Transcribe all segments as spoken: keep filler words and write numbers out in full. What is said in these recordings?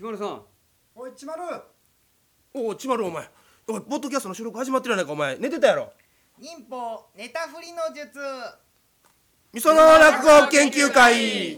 ちまるさん。 おいちまる。 おおちまるお前、おいポッドキャストの収録始まってるやないか。お前寝てたやろ。 忍法ネタ振りの術。 みその落語研究会。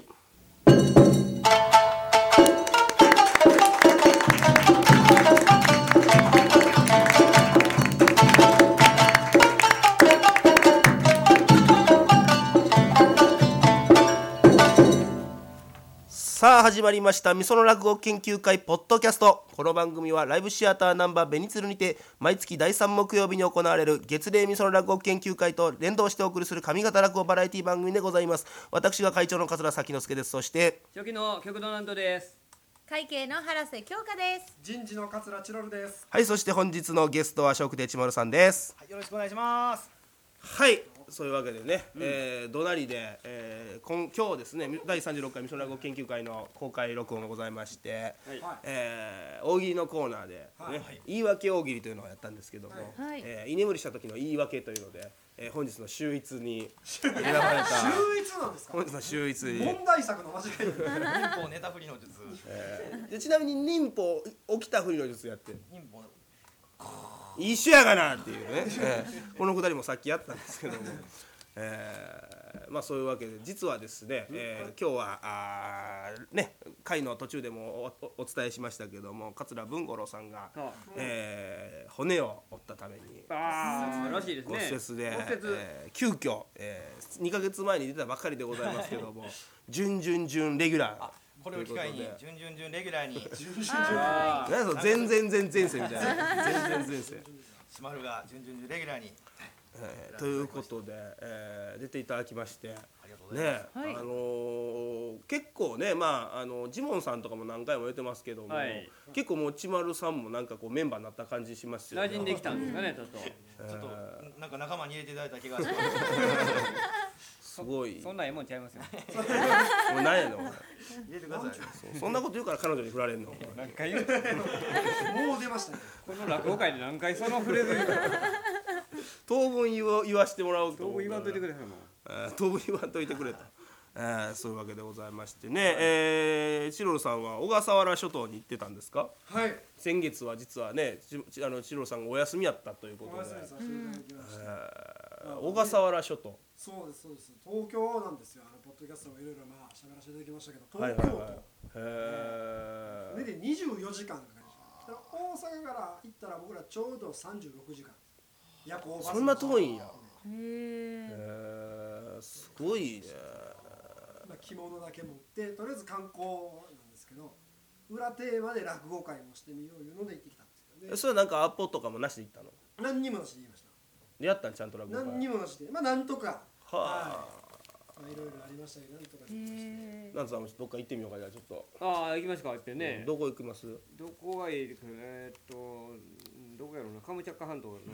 さあ始まりましたみその落語研究会ポッドキャスト。この番組はライブシアターナンバーベニツルにて毎月だいさん木曜日に行われる月例みその落語研究会と連動してお送りする上方落語バラエティ番組でございます。私が会長の桂崎之助です。そして初期の極道南斗です。 会計の原瀬京香です。 人事の桂千鳥です。 はい、そして本日のゲストは笑福亭ちまるさんです。 はい、よろしくお願いします。 はい、そういうわけでね、うんえー、どなりで、えー、今, 今日ですねだいさんじゅうろっかいみその落語研究会の公開録音がございまして、はいえー、大喜利のコーナーで、ねはい、言い訳大喜利というのをやったんですけども、はいえー、居眠りした時の言い訳というので、えー、本日の秀逸に選ばれた秀逸なんですか。 本日の秀逸に問題作の間違い忍法ネタ振りの術、 えー、でちなみに忍法起きたふりの術やってる。 忍法一緒やがなっていうね、えー、このくだりもさっきやったんですけども、えー、まあそういうわけで実はですね、えー、今日はあね回の途中でも お, お, お伝えしましたけども桂文五郎さんが、うんえー、骨を折ったためにあらしいですね骨折で、えー、急遽、えー、にかげつまえに出たばっかりでございますけども準々準レギュラーこれを機会に準々準レギュラーに何その全然全然前世みたいな全然前世しまるが準々準レギュラーに、 えー、ということで、えー、出ていただきましてありがとうございます、 ね、はい、あのー、結構ねまああのジモンさんとかも何回も言ってますけども、はい、結構もうちまるさんもなんかこうメンバーになった感じしますよね。 馴染んできたんですかねちょっと、 えー、ちょっとなんか仲間に入れていただいた気がしますすごいそ, そんなええもんちゃいますよもう何やの入れてくださいそ, そんなこと言うから彼女に振られんの何回言うもう出ましたねこの落語会で何回そのフレーズ言う当分言わ言わしてもらうと当分言わんといてくれさいもん、 えー、当分言わんといてくれとえー、そういうわけでございましてね、えー、チロルさんは小笠原諸島に行ってたんですか。 はい。 先月は実はねちあのチロルさんがお休みやったということで、 お休みさせていただきました、 えー、小笠原諸島。 そうですそうです。東京なんですよ。あのポッドキャストもいろいろまあ喋らせていただきましたけど、東京都、はいはいはい、へー、それでにじゅうよじかんかかりました。大阪から行ったら僕らちょうどさんじゅうろくじかん。約オーバーそんな遠いんや。 へー、すごいね。 まあ、着物だけ持ってとりあえず観光なんですけど裏テーマで落語会もしてみよういうので行ってきたんですけどね。 それはなんかアポとかもなしで行ったの。 何にもなしで言いました。 でやったんちゃんと落語会。 何にもなしでまあなんとかはあ、 まあ、いろいろありましたけどなんとかできました。 なんつうのどっか行ってみようか。じゃあちょっとああ行きますかってね、 うん、どこ行きます。 どこがいいですかね。えー、っとどこやろうな。カムチャッカ半島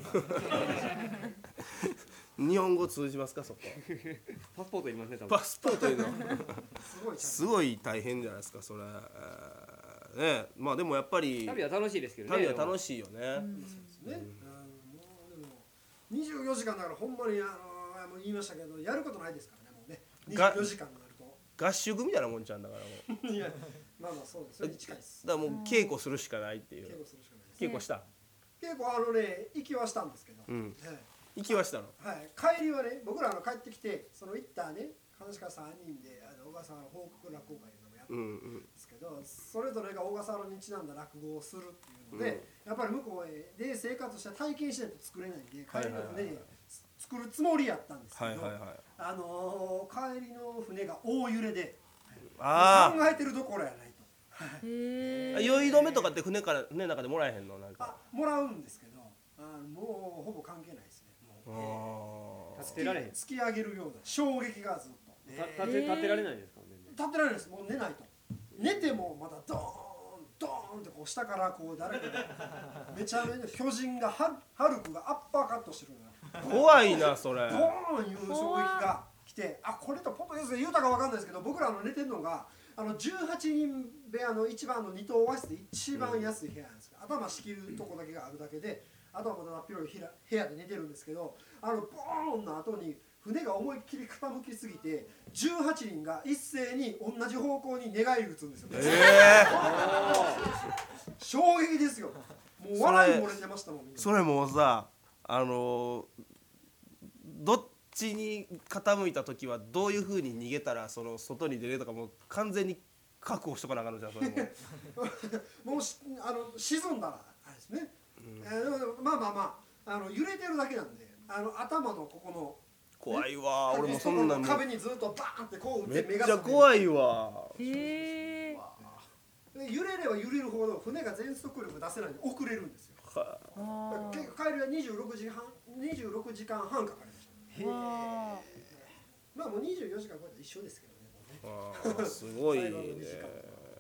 日本語通じますかそこパスポートいりますね多分。 パスポートいるのすごいすごい大変じゃないですかそれ、えー、ねまあでもやっぱり旅は楽しいですけどね。 旅は楽しいよね、うん、 そうですね、うん、もうでもにじゅうよじかんだからほんまにあのもう言いましたけどやることないですからねもうねにじゅうよじかんになると合宿みたいなもんちゃうんだからもういやまあまあそうですそれに近いですだからもう稽古するしかないっていう。 稽古するしかないです。 稽古した。 稽古あのね行きはしたんですけど、 うんはい行きはしたの。 はい、帰りはね僕らの帰ってきてその行ったね話家さんにんであの小笠原報告落語会いうのもやったんですけど、うんうん、それぞれが小笠原にちなんだ落語をするっていうので、うん、やっぱり向こうで生活して体験しないと作れないんで帰りの船で作るつもりやったんですけど、はいはいはい、あのー、帰りの船が大揺れであ考えてるどころやないと。 へー酔い止めとかって船から船の中でもらえへんのなんか。 あもらうんですけどあもうほぼ関係ないですね。 あ立てられへん。 突き上げるような衝撃がずっと立て立てられないですか。 立てられないです。もう寝ないと寝てもまたドーンドーンってこう下からこう誰かがめちゃめちゃ巨人がハルクがアッパーカットしてるような怖いなそれドーンいう衝撃が来てあこれとポッドキャストで言うたか分かんないですけど僕らの寝てるのがあのじゅうはちにん部屋の一番の二棟和室で一番安い部屋なんですけど、頭仕切るとこだけがあるだけであとはまた広い部屋で寝てるんですけどあのボーンの後に船が思いっきり傾きすぎてじゅうはちにんが一斉に同じ方向に寝返り打つんですよ、 えー、 衝撃ですよ。もう笑い漏れてましたもん。みんなそれもさ、あのー、どっちに傾いた時はどういう風に逃げたらその外に出れるとかもう完全に確保しとかなあかんのじゃんそれももうしあの沈んだらあれですね、うんえー、でもまあまあまあ、あの揺れてるだけなんで、あの頭のここの怖いわ、俺もそんなんも壁にずっとバーンってこう打ってめっ目がちゃ怖いわ。 へえ。 で揺れれば揺れるほど船が全速力出せないので遅れるんですよ。 あ結構帰りはにじゅうろくじはんにじゅうろくじかんはんかかりました。 ーわまあもうにじゅうよじかん超えたら一緒ですけどね。もうねあーすごいね最後のにじかん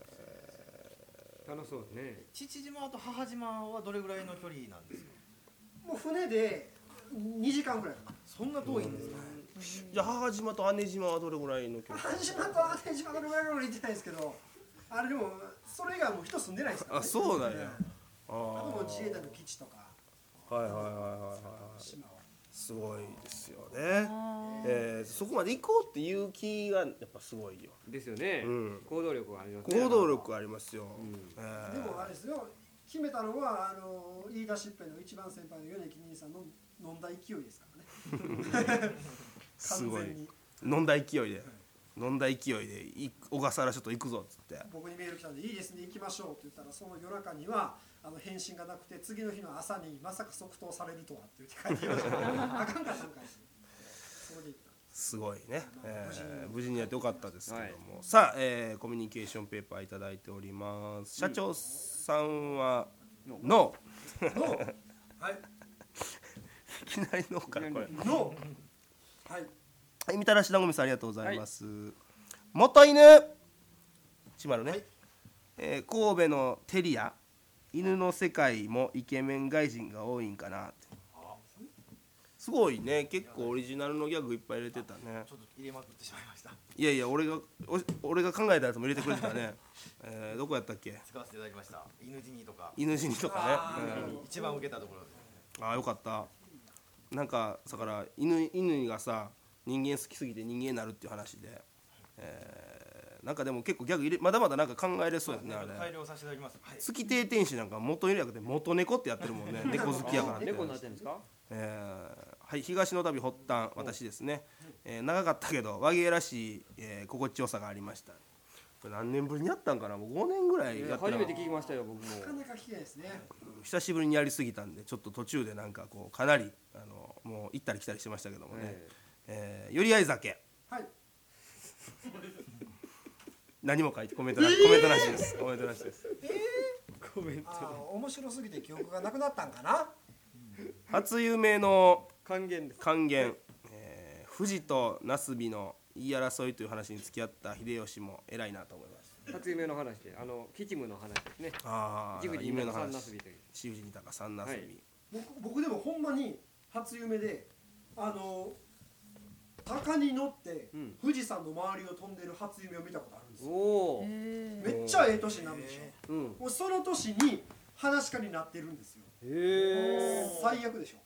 楽しそうですね。 父島と母島はどれぐらいの距離なんですか。 もう船でにじかんぐらいかかる。 そんな遠いんですか。 じゃあ母島と姉島はどれぐらいの距離？ 母島と姉島がどれぐらいかまで行ってないですけど、あれでもそれ以外はもう人住んでないですからね。 あ、そうなんや。 ああともうー自衛隊の基地とかはいはいはいはいはい。 島は。 すごいですよね。えー、そこまで行こうっていう気がやっぱすごいよ。 ですよね。 うん行動力がありますね。 行動力ありますよ。 うんえーでもあれですよ、決めたのはあの言い出しっぺの一番先輩の米木兄さんの飲んだ勢いですからね。 すごい完全に飲んだ勢いで、飲んだ勢いでい小笠原諸島行くぞっつって。 僕にメール来たんで「いいですね行きましょう」って言ったら、その夜中にはあの返信がなくて、次の日の朝にまさか即答されるとはって言って帰ってきました。あかんかったんかい。それで行った。 すごいね、え無事にー、無事にやってよかったですけども、さあ、えー、コミュニケーションペーパーいただいております。社長さんはノー、 のはいいきなりノーからこれ。 のはいはい、みたらしだんごみさんありがとうございます。元犬ちまるね、えー、神戸のテリア犬の世界もイケメン外人が多いんかなって。すごいね、結構オリジナルのギャグいっぱい入れてたね。 ちょっと入れまくってしまいました。 いやいや、俺がお俺が考えたやつも入れてくれてたね。えー、どこやったっけ？ 使わせていただきました。犬死にとか。 犬死にとかね。うん一番受けたところです。 ああよかった。なんかだから犬犬がさ、人間好きすぎて人間になるっていう話で、えー、なんかでも結構ギャグ入れまだまだなんか考えれそうやねあれ。 改良させていただきます。はい。 月亭天使なんか元犬やくて元猫ってやってるもんね。猫好きやからって。 猫になってるんですか？ えーはい、東の旅発端私ですね、えー、長かったけど和芸らしい、えー、心地よさがありました。これ何年ぶりにやったんかな、もうごねんぐらいやってな初めて聞きましたよ僕も。 なかなか聞けないですね。 久しぶりにやりすぎたんでちょっと途中でなんかこうかなりあのもう行ったり来たりしてましたけどもね、 ええー、よりあい酒はい何も書いてコメントなし、コメントなしですコメントなしです。 コメント。 あー面白すぎて記憶がなくなったんかな。 初夢の還元です。 還元、えー、富士と那須美の言い争いという話に付き合った秀吉も偉いなと思います。 初夢の話で、あの吉夢の話ですね。 ああ、 ジグジ夢の話三なすびという。 千藤に高三なすび、 はい僕僕でもほんまに初夢であの鷹に乗ってうん富士山の周りを飛んでる初夢を見たことあるんですよ。 おお。 へめっちゃええ年になるでしょ。 うん。 もうその年に話し家になってるんですよ。 へえ。 最悪でしょ。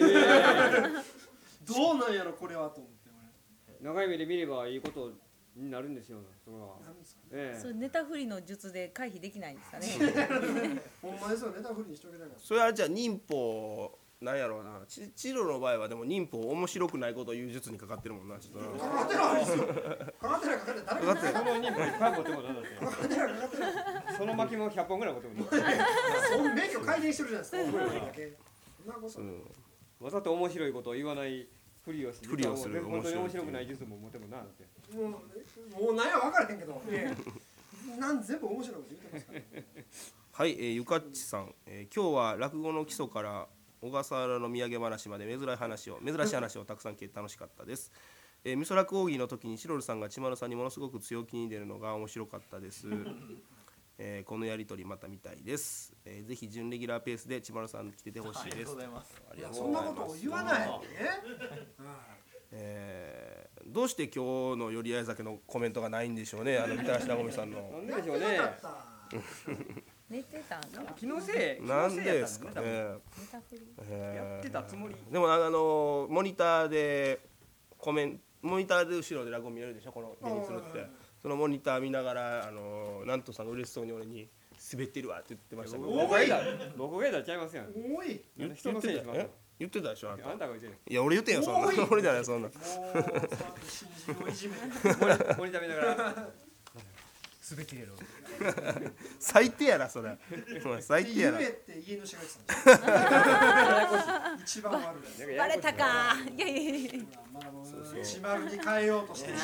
どうなんやろこれはと思って俺。 長い目で見ればいいことになるんですよ。それは。 なんですかね。 えそうネタ振りの術で回避できないんですかね。 ほんまですよ、ネタフリにしとけたから。 それはじゃあ忍法なんやろうな、ちチロの場合はでも忍法面白くないことを言う術にかかってるもんな、ちょっとな。 かかってないですよ。かかってないかかってない。誰かかってえ。 ない。 そのにもいっぱい持ってもらうんだって。 かかってないかかってない。 その巻きもひゃっぽんぐらい持ってもらう。 その免許改善してるじゃないですか。覚えるだけ。そんなことない。 わざと面白いことを言わないふりをする。 ふりをする本当に面白くない術も持ってもなって。 もうもう何や分からへんけど。なん全部面白いこと言ってますからね。 はい、えー、ゆかっちさん、えー、今日は落語の基礎から小笠原の土産話まで珍しい話を珍しい話をたくさん聞いて楽しかったです。えー、美空講義の時にシロルさんが千丸さんにものすごく強気に出るのが面白かったです。えー、このやりとりまた見たいです。えー、ぜひ準レギュラーペースで千丸さん来ててほしいありがです。 とうございます。 ありがとそうんなございます。 ことを言わないでね。 えー、どうして今日のよりあい酒のコメントがないんでしょうね、あのみたらしなごみさんの。 なんででしょうね。 寝てたんかな。 気のせい。 なんでですかね。 ネタ振り。 えーやってたつもり。 でもあのモニターでコメンモニターで後ろで落語見れるでしょ、この目にするってそのモニター見ながらあのなんとさんが嬉しそうに俺に滑ってるわって言ってましたけど、 僕がいいだ僕がいいだちゃいますやん。 おい言人のせいにしますよ。 言ってたでしょあんた。 あんたが言ってる。 いや俺言ってんよそんなおい俺じゃないそんなもう新人をいじめてモニター見ながら滑ってる最低やなそれお前最低やな言えって家主が言ってたんですよ一番悪いバレたか。いやいやいや。 まあもう一丸に変えようとしてる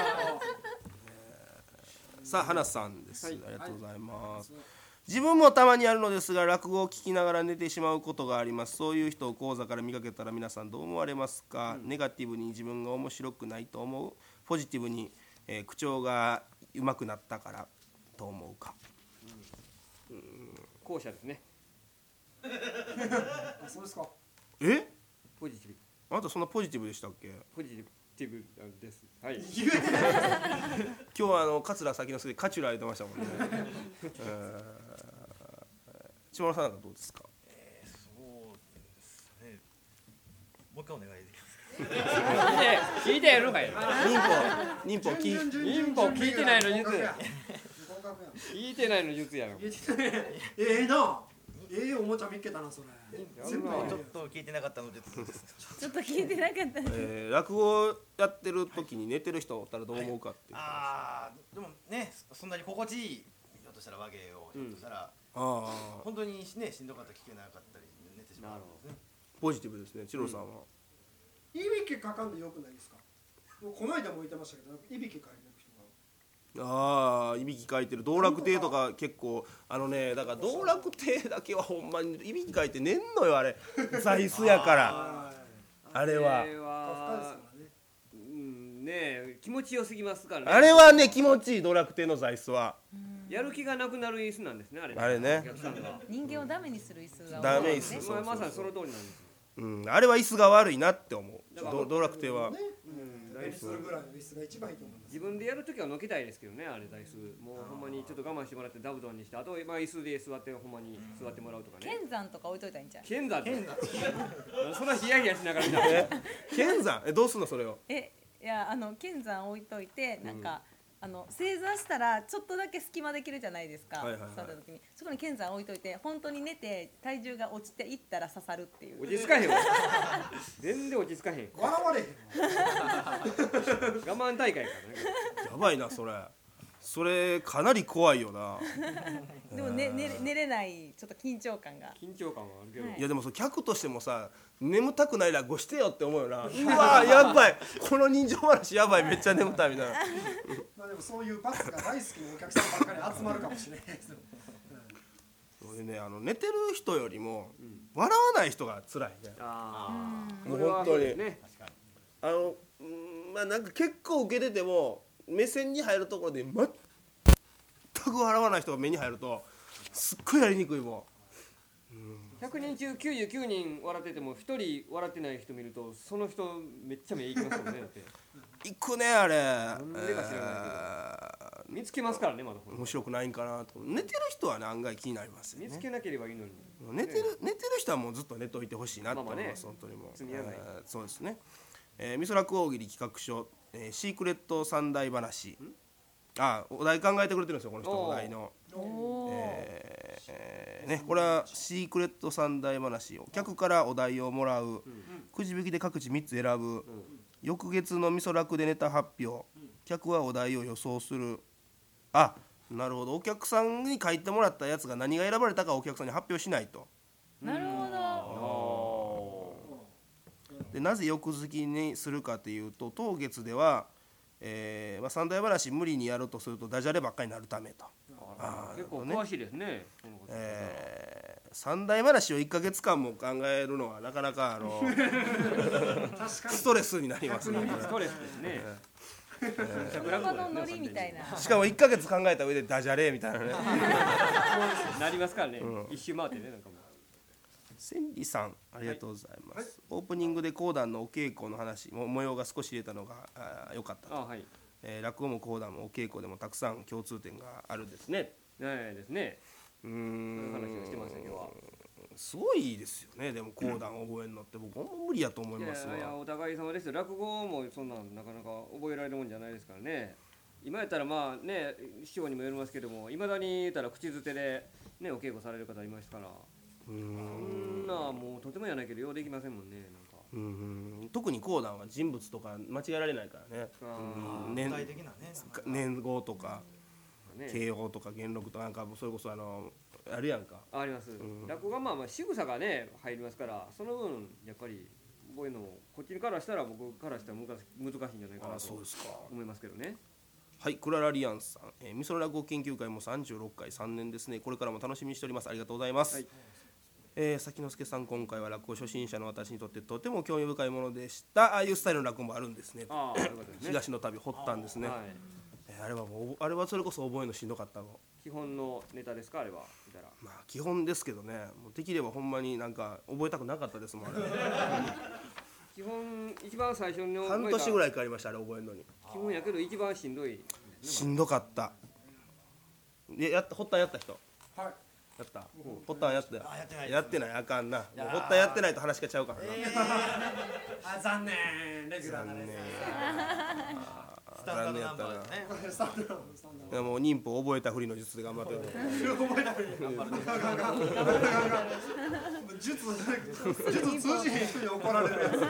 さあ花さんです、 はいありがとうございます、自分もたまにあるのですが落語を聞きながら寝てしまうことがあります。そういう人を講座から見かけたら皆さんどう思われますか、うん、ネガティブに自分が面白くないと思う、ポジティブに、えー、口調が上手くなったからと思うか、 うんうん、後者ですね。 あそうですか。 えポジティブあなたそんなポジティブでしたっけ。 ポジティブです。はい。 言えてない今日はあの桂先之助でカチュラ言ってましたもんね、えー、千葉さんなんかどうですか。 えー、そうですね。もう一回お願いできますか。 聞いて聞いてやるかい。 忍法忍法聞い忍法聞いてないの術。 合格や聞いてないの術やろ。 言えてないええなええおもちゃ見っけたなそれ全部ちょっと聞いてなかったのでちょっと聞いてなかった。 えー、落語やってる時に寝てる人おったらどう思うかっていう、はい、 ああでもねそんなに心地いいひょっとしたら和芸をひょっとしたら、うん、あ本当にねしんどかった聞けなかったり寝てしまうんですね。 ポジティブですね。チロさんは、 うん、いびきかかんでよくないですか。もうこの間も言ってましたけどいびきかいてる人がああいびきかいてる道楽亭とか結構あのねだから道楽亭だけはほんまにいびきかいて寝んのよあれ座椅子やからあれはあれはうんね気持ちよすぎますからね。 あれはね気持ちいい道楽亭の座椅子はやる気がなくなる椅子なんですねあれね。 あれねお客さんが人間をダメにする椅子がダメ多いですね。 椅子そうそうそうまさにその通りなんですよ。 うん、あれは椅子が悪いなって思うど道楽亭は、 ねうん、するぐらいの椅子が一番いいと思います。 自分でやるときはのけたいですけどねあれ座椅子もうほんまにちょっと我慢してもらってダブドンにしてあとまあ椅子で座ってほんまに座ってもらうとかね。 剣山とか置いといたらいいんじゃん。 剣山ってそんなヒヤヒヤしながら見たえ剣山えどうすんのそれを。 えいやあの剣山置いといてなんか、うん、あの正座したらちょっとだけ隙間できるじゃないですか、 はいはいはい、 座った時にそこに剣山置いといて本当に寝て体重が落ちていったら刺さるっていう。 落ち着かへんわ全然落ち着かへん笑われへん我慢大会からね。 やばいなそれそれかなり怖いよなでも、ね、寝, 寝れないちょっと緊張感が緊張感はあるけど、 はいいやでもその客としてもさ眠たくない落語してよって思うよなうわやばいこの人情話やばいめっちゃ眠たいみたいなまあでもそういう罰が大好きなお客さんばっかり集まるかもしれないですよ、 うん、俺ねあの寝てる人よりも笑わない人が辛いね。 ああもう本当にねあのうんまあなんか結構受けてても目線に入るところで全く笑わない人が目に入るとすっごいやりにくいもん、うん、 ひゃくにん中きゅうじゅうきゅうにん笑っててもひとり笑ってない人見るとその人めっちゃ目いきますもんねだっていくねあれなんでか知らないけど、えー、見つけますからねまだ面白くないんかなと寝てる人はね案外気になりますよね。 見つけなければいいのに寝てる、ね、寝てる人はもうずっと寝といてほしいなと思います、 まあまあね、 本当にもう、 積み上がりえー、そうですね、えー、美空大喜利企画書、えー、シークレット三大話あお題考えてくれてるんですよこの人お題のおー、 えーえーね、これはシークレット三大話を客からお題をもらう、うん、くじ引きで各地みっつ選ぶ、うん、翌月のみそ楽でネタ発表、うん、客はお題を予想する。あなるほどお客さんに書いてもらったやつが何が選ばれたかお客さんに発表しないと。 なるほど。でなぜ翌月にするかというと当月では、えーまあ、三大話無理にやるとするとダジャレばっかりになるためと。 あ結構詳しいですね。 えー、三大話をいっかげつかんも考えるのはなかなかあのストレスになりますね。 ストレスですね。 他のノリみたいな。 しかもいっかげつ考えた上でダジャレみたいなねなりますからね、 うん、 一周回ってねなんかもう千里さんありがとうございます、はいはい、オープニングで講談のお稽古の話も模様が少し入れたのが良かったと。あ、はいえー、落語も講談もお稽古でもたくさん共通点があるんですね。 ないですね。 うーんそういう話をしてました今日は。 すごいですよね。でも講談覚えるのって僕ほんま無理やと思いますわ。 いやいやお互い様ですよ。落語もそんなんなかなか覚えられるもんじゃないですからね。今やったらまあね師匠にもよりますけども、いまだに言ったら口づてでねお稽古される方いますから、 うーそんんなもうとてもやないけどようできませんもんね。なんかうんうん特に講談は人物とか間違えられないからね。 あうん具体的なね年号とかーね慶応とか元禄とかなんかそれこそあのあるやんか。 あります、 ん落語がまあまあ仕草がね入りますから、その分やっぱり覚えるのもこっちからしたら僕からしたら難し難しいんじゃないかなあそうとですか。 思いますけどね。 はい、クララリアンさん、えー、みその落語研究会もさんじゅうろっかいさんねんですね。これからも楽しみにしております。ありがとうございます。 はいえー、崎之助さん、今回は落語初心者の私にとってとても興味深いものでした。ああいうスタイルの落語もあるんですね。 ああよかったですね。 東の旅掘ったんですね。 はい、 えーあれはもうあれはそれこそ覚えるのしんどかったの。 基本のネタですかあれは見たら。 まあ基本ですけどね。もうできればほんまになんか覚えたくなかったですもんあれ。 基本一番最初の半年ぐいらいかかりましたあれ覚えるのに。 基本やけど一番しんどい、 しんどかった。でやった掘ったんやった人。 はいやった。掘ったんやったよ。 あやってないですやってないあかんな。もう掘ったんやってないと話がちゃうからな。 あ残念レギュラーな残念ですスタンダードナンバーですねスタンダードスタンダードいやもう妊婦を覚えたふりの術で頑張ってる。 術術通じへん人に怒られるや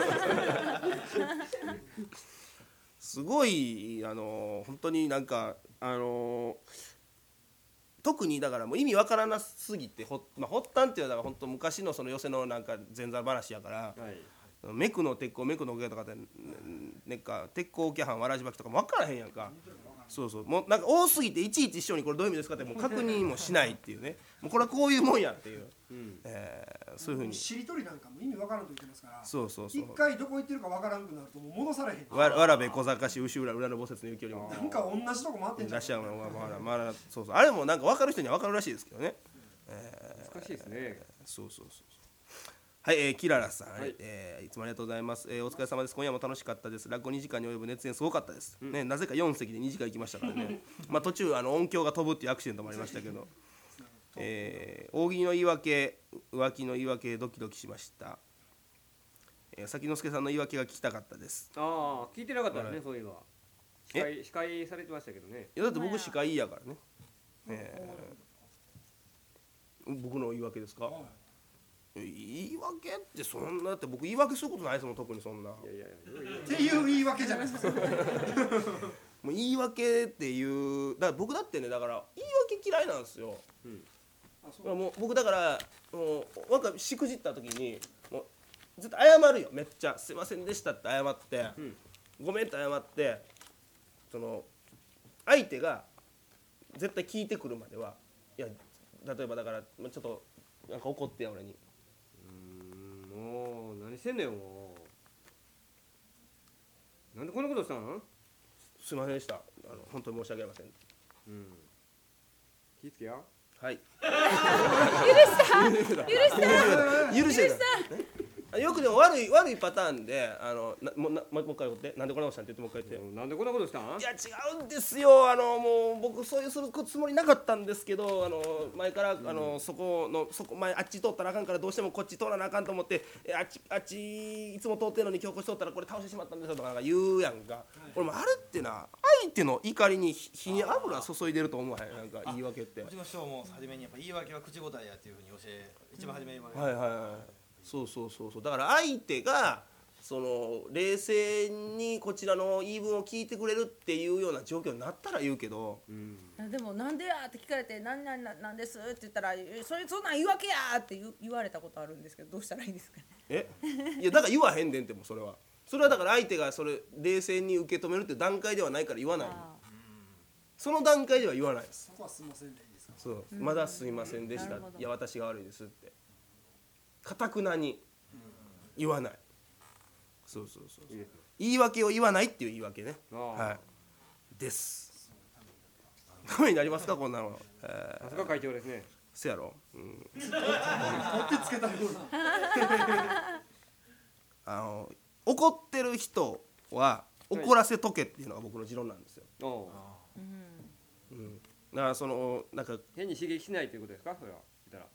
すごいあの本当になんかあの特にだからもう意味わからなすぎてほ、まあ、発端っていうのは本当昔のその寄せのなんか前座話やから、 はいメクの鉄鋼メクの桶とかってなんか鉄鋼桶藩わらじ履きとかも分からへんやんか。そうそうもうなんか多すぎていちいち師匠にこれどういう意味ですかってもう確認もしないっていうねもうこれはこういうもんやっていう、 うんえーそういうふうにしりとりなんかも意味わからんと言ってますからそうそうそう一回どこ行ってるかわからんくなるともう戻されへんわわらべ小賢し牛裏裏の墓説の雪よりもなんか同じとこ回ってんじゃんらっしゃるのまあまあまあそうそうあれもなんか分かる人には分かるらしいですけどね。 難しいですね。 そうそうそうそうはい、えー、キララさん、 はいえーいつもありがとうございます、えーお疲れ様です。今夜も楽しかったです。落語にじかんに及ぶ熱演すごかったです、ね、なぜかよん席でにじかん行きましたからねまあ途中あの音響が飛ぶっていうアクシデントもありましたけど、えー、大喜利の言い訳浮気の言い訳ドキドキしました、えー、崎之助さんの言い訳が聞きたかったです。 ああ聞いてなかったらね、 はいそういえば司会司会されてましたけどね。 いやだって僕司会やからね、えー、僕の言い訳ですか、言い訳ってそんなだって僕言い訳することないですもん特にそんな。 いやいやいやっていう言い訳じゃないですかもう言い訳っていうだから僕だってねだから言い訳嫌いなんですよ。 あそうもう僕だからもうなんかしくじった時にもう絶対謝るよめっちゃすいませんでしたって謝って、 んごめんって謝ってその相手が絶対聞いてくるまではいや例えばだからちょっとなんか怒ってや俺にうーんもう何してんねんもう。なんでこんなことしたん？ すいませんでしたあの本当に申し訳ありません。 うん。気ぃつけや。 はい許した許してたよくでも悪い悪いパターンであのなもうなもう一回言ってなんでこんなことしたんって言ってもう一回言って。 うんなんでこんなことしたん？ いや違うんですよあのもう僕そういうするつもりなかったんですけどあの前からあの、そこのそこ前あっち通ったらあかんからどうしてもこっち通らなあかんと思ってえあっちあっちいつも通ってるのに今日こっち通ったらこれ倒してしまったんですよとかなんか言うやんか、俺もあれってな相手の怒りに火火に油注いでると思わへんなんか言い訳ってうちの師匠も初めにやっぱ言い訳は口答えやっていうふうに教え一番初めに言われはいはいはいそうそうそうそうだから相手がその冷静にこちらの言い分を聞いてくれるっていうような状況になったら言うけど、 うん。 でもなんでやって聞かれてなんなんなんですって言ったらそれそんなん言い訳やって言う言われたことあるんですけどどうしたらいいですかね。 えいやだから言わへんでんってもうそれはそれはだから相手がそれ冷静に受け止めるっていう段階ではないから言わないのあその段階では言わないですそこはすいませんでいいですかそうまだすいませんでしたなるほどいや私が悪いですってかたくなに言わないそうそうそういいですね。 言い訳を言わないっていう言い訳ねああはいですためになりますかこんなの、えー、 さすが会長ですね。 せやろ、うん、 取ってつけたようなあの怒ってる人は怒らせとけっていうのが僕の持論なんですよ、 おううん、だからそのなんか変に刺激しないということですかそれは。言ったら。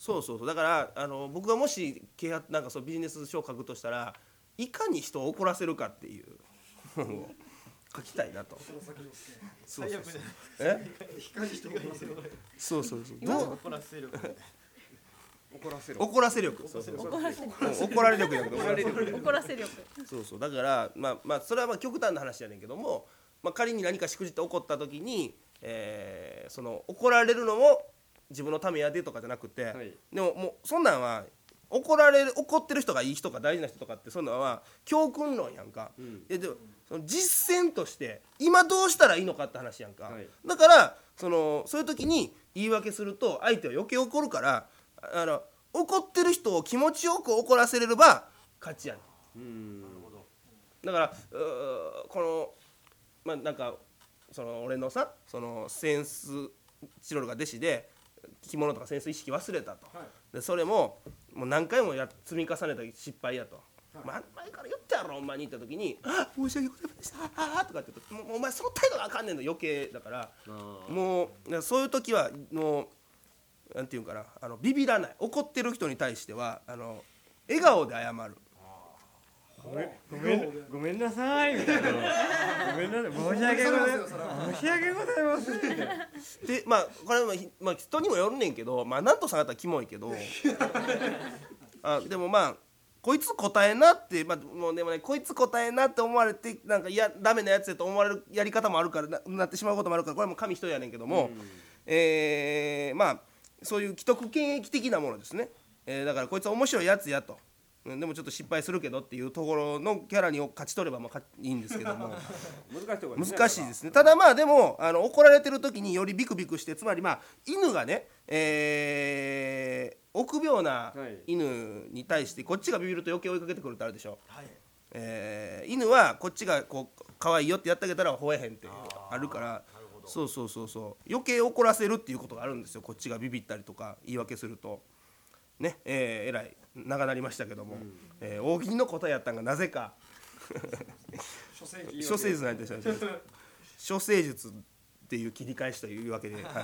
そうそうそうだからあの僕がもし啓発なんかそうビジネス書を書くとしたらいかに人を怒らせるかっていう本を書きたいなと。そうそうそうえ光人を怒らせるそうそうそうどう怒らせる怒らせる怒らせ力そうそうそう怒らせうん怒られ力やけど怒られ力怒らせ力。 そうそうだからまあまあそれはまあ極端な話やねんけども、まあ、仮に何かしくじって怒った時に、えー、その怒られるのも自分のためやでとかじゃなくて、 はい、 でももうそんなんは怒られる怒ってる人がいい人か大事な人とかってそんなんは教訓論やんか、うん、えでもその実践として今どうしたらいいのかって話やんか、はい、だからそのそういう時に言い訳すると相手は余計怒るからあの怒ってる人を気持ちよく怒らせれれば勝ちやねん。うん、なるほど。だからうこのまあなんかその俺のさそのセンスチロルが弟子で着物とかセンス意識忘れたと、はい、でそれももう何回もや積み重ねた失敗やと、はい、まあ、前から言ったやろお前に言った時に「あ申し訳ございませんでしたあ」とかって言うと「もうお前その態度があかんねん」の余計だからもうそういう時はもうなんていうんかなあのビビらない怒ってる人に対してはあの笑顔で謝る。 ごめんごめんごめんなさいみたいなごめんなさい申し訳ございません申し訳ございませんでまあこれは、まあ、人にもよるねんけどまあなんとさんやったらキモいけどあでもまあこいつ答えなって、まあ、もうでもねこいつ答えなって思われてなんかいやダメなやつやと思われるやり方もあるから な, なってしまうこともあるからこれはもう神一人やねんけども、うん、えー、まあそういう既得権益的なものですね、えー、だからこいつは面白いやつやとでもちょっと失敗するけどっていうところのキャラに勝ち取ればまあいいんですけども難しいところですね。 難しいですね。ただまあでもあの怒られてる時によりビクビクしてつまりまあ犬がね、えー、臆病な犬に対してこっちがビビると余計追いかけてくるってあるでしょ、はい、えー、犬はこっちがこう可愛いよってやってあげたら吠えへんってあるからそうそうそうそう余計怒らせるっていうことがあるんですよ。こっちがビビったりとか言い訳するとね、えー、えらい長なりましたけども、うん、えー、大喜利の答えやったんがなぜか処世術なんて処世術っていう切り返しというわけで、はい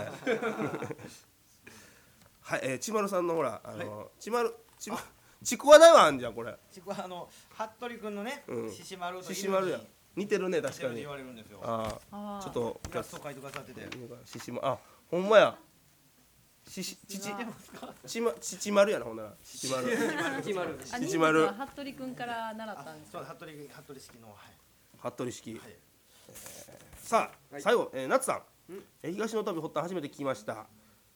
はい、えー、ちまるさんのほらあの、はい、ちまるちまちくわだよあんじゃんこれ。 ちくわあの服部君のね、うん、ししまるとししまるや似てるね確かに。 言われるんですよ。 ああちょっとイラスト描いてくださってて。 ししまあほんまや。ししちちちまちちまるやなほんならちちまるちまるちちまる服部君から習ったんですか。 そう服部服部式の、はい、 服部式、はい、えー、さあ、はい、最後、えー、夏さん、えー、東の旅発端初めて聞きました、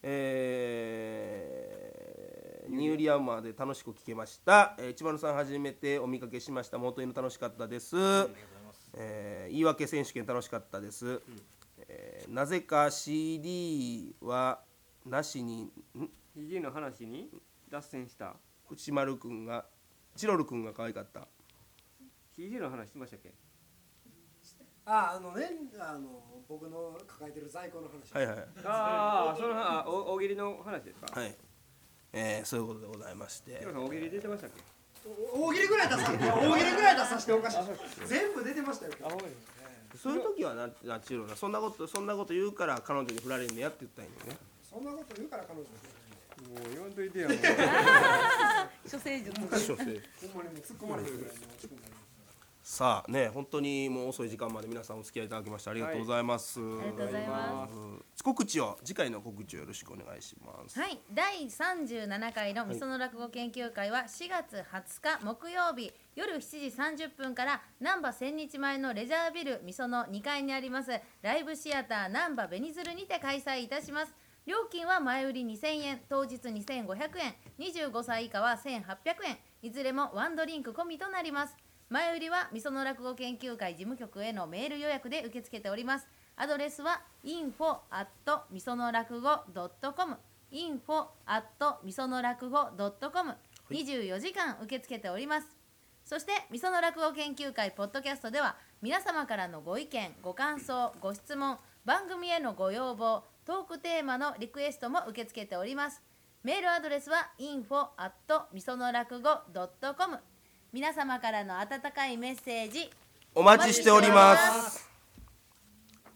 えー、ニューリアマーで楽しく聞けました、えー、ちまるさん初めてお見かけしました。元犬楽しかったです、えー、言い訳選手権楽しかったです、うん、えー、なぜか シーディー はなしにんシーディー の話に脱線した。 口丸くんがチロルくんが可愛かった。 シーディー の話しましたっけ。 ああのねあの僕の抱えてる在庫の話。 はいはい。 ああそのあ大喜利の話ですか。 はい、えー、そういうことでございまして。 チロさん大喜利出てましたっけ。 大喜利ぐらい出さ大喜利ぐらい出させておかしい。全部出てましたよ。 そういう時はななチロなそんなことそんなこと言うから彼女に振られるんやって言ったんよね。 そんなこと言うから彼女にもう言わんといてやもう処世術処世ほんまにもう突っ込まれてるぐらいのさあね本当にもう遅い時間まで皆さんお付き合いいただきましてありがとうございます、 はい、ありがとうございます。 告知を次回の告知をよろしくお願いします。 はい、だいさんじゅうななかいのみその落語研究会はしがつはつか木曜日夜しちじさんじゅっぷんから難波千日前のレジャービルみそのにかいにありますライブシアター難波紅鶴にて開催いたします。料金は前売りにせんえん、当日にせんごひゃくえん、にじゅうごさい以下はせんはっぴゃくえん、いずれもワンドリンク込みとなります。前売りはみその落語研究会事務局へのメール予約で受け付けております。アドレスは インフォ アット みその落語 ドットコム インフォ アット みその落語 ドットコム にじゅうよじかん受け付けております。そしてみその落語研究会ポッドキャストでは皆様からのご意見、ご感想、ご質問、番組へのご要望、トークテーマのリクエストも受け付けております。メールアドレスは インフォ アット みその落語 ドットコム 皆様からの温かいメッセージお待ちしております。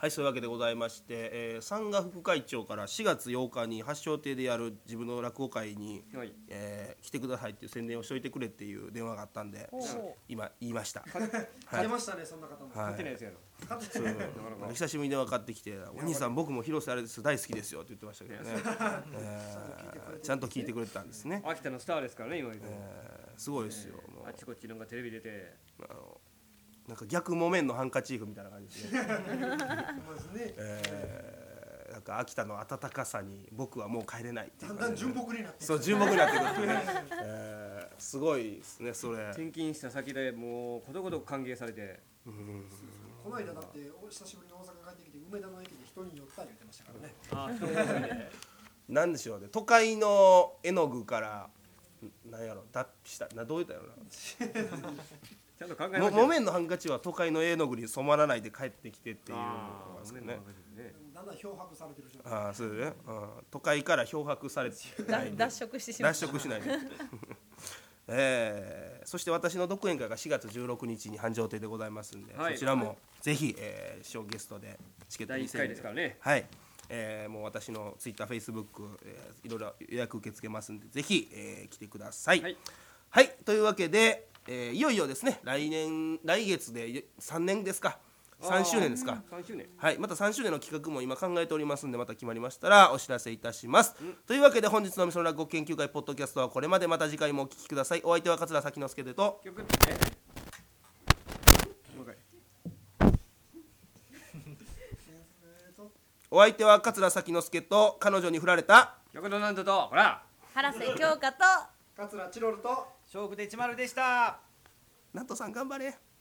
はい、そういうわけでございまして、えー、三賀副会長からしがつようかに発祥亭でやる自分の落語会に、 はい、 えー、来てくださいっていう宣伝をしといてくれっていう電話があったんで、今言いました。 出ましたね、そんな方も。 勝てないですやろ。 そう久しぶりに電話かかってきて「お兄さん僕も広瀬あれです大好きですよ」って言ってましたけどね、えー、ちゃんと聞いてくれてたんですね。 秋田のスターですからね今、 えー、すごいですよ、 もうあっちこっちなんかテレビ出てあのなんか逆木綿のハンカチーフみたいな感じですねえー、なんか秋田の温かさに僕はもう帰れないっていう、 だんだん純朴になってそう純朴になってくるっていうね、えー、すごいですねそれ。 転勤した先でもうことごとく歓迎されて、 うん、この間だってお久しぶりに大阪帰ってきて梅田の駅で人に寄ったり言ってましたからね。あ人でなんでしょうね、都会の絵の具からなんやろ脱皮したなどう言ったやろなちゃんと考えましたよ。 木綿のハンカチは都会の絵の具に染まらないで帰ってきてっていうのなんですかね。 だんだん漂白されてるじゃん。ああ、そうですね。都会から漂白されて脱色してしまう。 脱色しないで。えー、そして私の独演会がしがつじゅうろくにちに繁盛亭でございますんで、はい、そちらもぜひ、えー、ショーゲストでチケットにせんえんで、 だいいっかいですからね。 はい。えー、もう私のツイッター、フェイスブック、えー、いろいろ予約受け付けますんでぜひ、えー、来てください。はい、はい、というわけで、えー、いよいよですね来年来月でさんねんですかさんしゅうねんですか。 さんしゅうねん、 はい、またさんしゅうねんの企画も今考えておりますんでまた決まりましたらお知らせいたします。というわけで本日のみその落語研究会ポッドキャストはこれまで。また次回もお聞きください。お相手は桂崎之助でと曲お相手は桂崎之助と彼女に振られた横田なんだとほら原瀬京香と桂チロルと笑福亭一丸でした。 なんとさん頑張れ。